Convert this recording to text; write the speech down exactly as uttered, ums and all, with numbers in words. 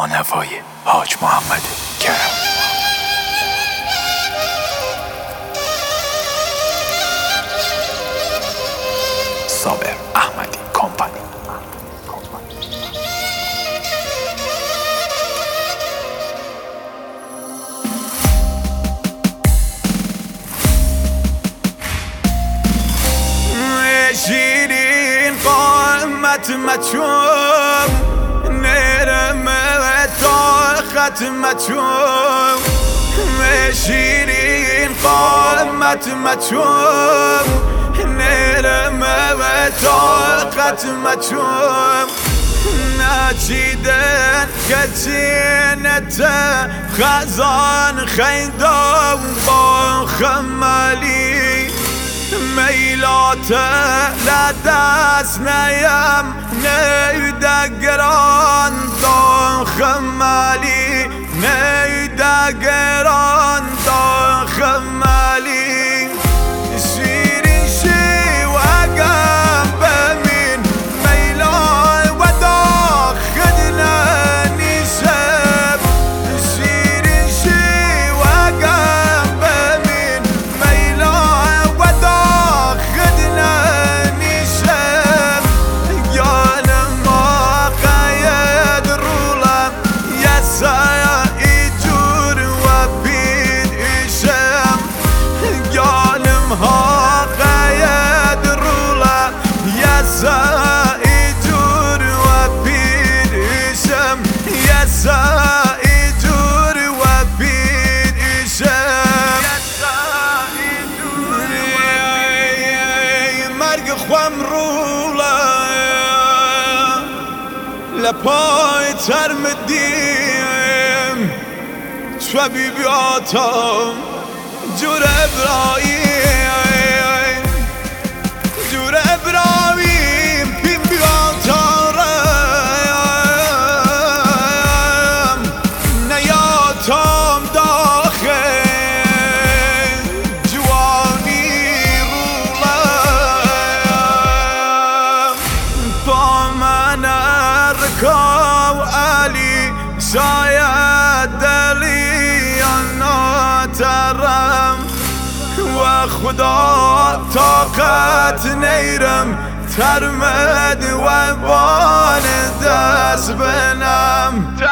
با نوای حاج محمد کرم. صابر احمدی کمپانی. شیرین قامت مچوم نرمه تا ختمتوم، شیرین قامت مچوم نرمه تا ختمتوم، نچیدن کچینت خزان خیدم با خمالی، میلات لدست نیم نیدگران دا خمالی، نیدگران دا خمالی، شیرین شی وقم بمین میلان و داخدنا نیشب، شیرین شی وقم بمین میلان و داخدنا نیشب، یانم ما قید رولم یسای جور و بید ایشم، یانم ها قید رولم یسای جور و بید ایشم، یسای جور و بید ایشم، یسای جور مرگ خوام رولم لپای ترم دیم چو بیبی آتام جور ابراهیم، جور ابراهیم بیبی آتارم نیاتام داخل جوانی رولم، با من ارکاو علی شاید دلیان ناترم و خدا طاقت نیرم ترمد و بال دست بنم،